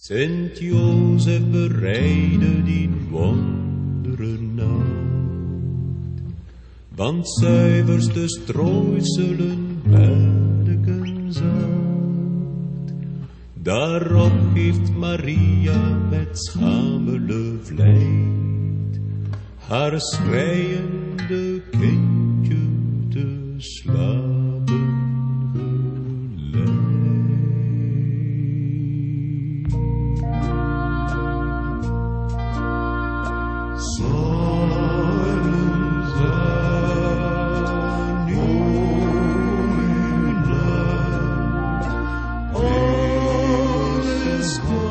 Sint Jozef bereidde die wondere nacht, want zuiverste strooiselen bedeken zacht. Daarop geeft Maria met schamele vlijt haar schreiende kindje te slapen geleid. Silence and new light, all is gone.